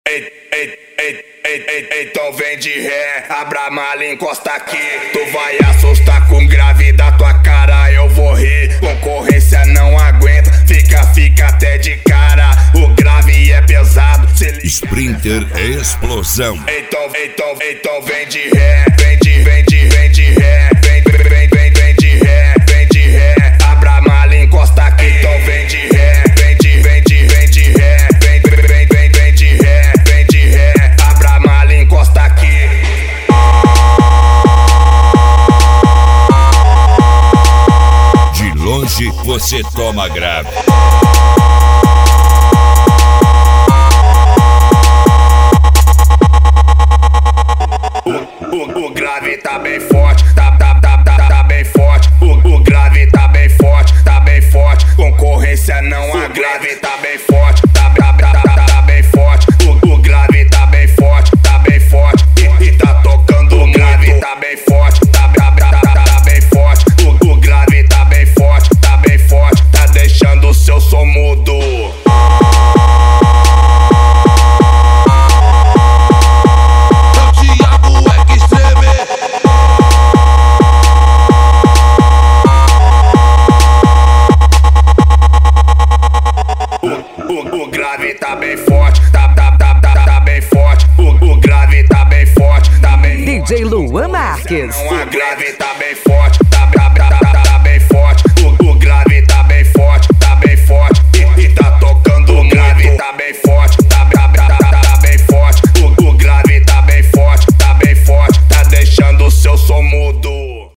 Então vem de ré, abra a mala e encosta aqui. Tu vai assustar com grave da tua cara, eu vou rir. Concorrência não aguenta, fica até de cara. O grave é pesado, se liga. Sprinter é explosão. Então vem de ré, vem de ré, vem de ré, vem de ré. Abra a mala e encosta aqui. Então vem de ré, vem de ré, vem de ré, vem de ré. Abra a mala e encosta aqui. De longe você toma grave. O grave tá bem forte, tá bem forte. O grave tá bem forte, tá bem forte. Concorrência não há, grave tá bem forte, tá bem forte. O grave tá bem forte, tá bem forte. E tá tocando, o grave tá bem forte, tá bem forte. O grave tá bem forte, tá bem forte. Tá deixando o seu som mudo. O grave tá bem forte, tá bem forte. O grave tá bem forte, tá bem forte. DJ Luan Marques. O grave tá bem forte.